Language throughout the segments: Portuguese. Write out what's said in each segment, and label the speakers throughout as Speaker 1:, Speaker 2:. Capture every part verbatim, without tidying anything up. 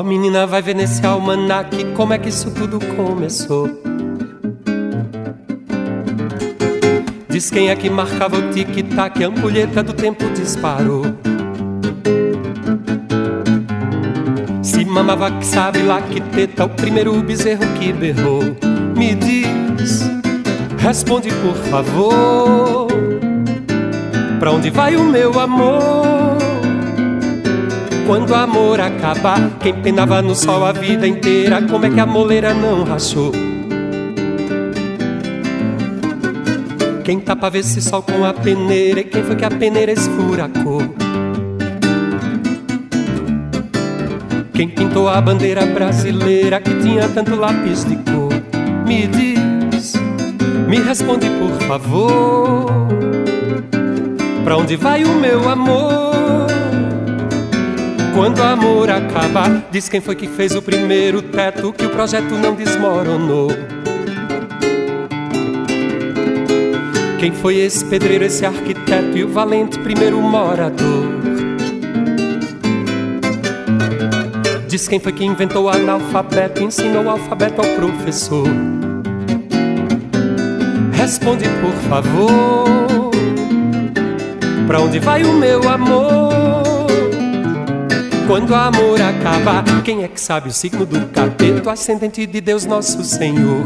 Speaker 1: Oh menina, vai ver nesse almanaque como é que isso tudo começou. Diz quem é que marcava o tic-tac, a ampulheta do tempo disparou. Se mamava que sabe lá que teta, o primeiro bezerro que berrou. Me diz, responde por favor, pra onde vai o meu amor? Quando o amor acabar, quem penava no sol a vida inteira, como é que a moleira não rachou? Quem tapa esse sol com a peneira, e quem foi que a peneira esfuracou? Quem pintou a bandeira brasileira que tinha tanto lápis de cor? Me diz, me responde por favor, pra onde vai o meu amor? Quando o amor acabar, diz quem foi que fez o primeiro teto, que o projeto não desmoronou. Quem foi esse pedreiro, esse arquiteto e o valente primeiro morador? Diz quem foi que inventou o analfabeto e ensinou o alfabeto ao professor. Responde por favor, pra onde vai o meu amor? Quando o amor acabar, quem é que sabe o signo do capeta, o ascendente de Deus nosso Senhor?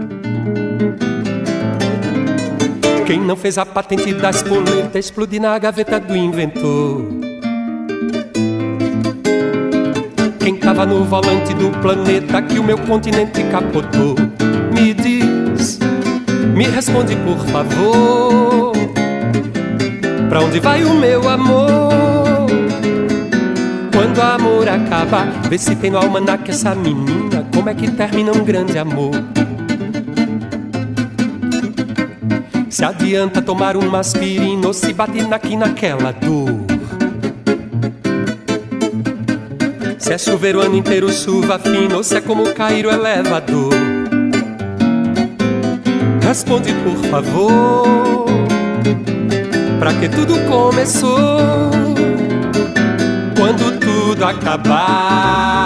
Speaker 1: Quem não fez a patente das poletas explodir na gaveta do inventor? Quem tava no volante do planeta que o meu continente capotou? Me diz, me responde por favor, pra onde vai o meu amor? Quando o amor acabar, vê se tem no almanaque essa menina, como é que termina um grande amor? Se adianta tomar uma aspirina ou se bate aqui naquela dor? Se é chover o ano inteiro, chuva fina, ou se é como cair o elevador? Responde por favor, pra que tudo começou? Quando tudo acabar,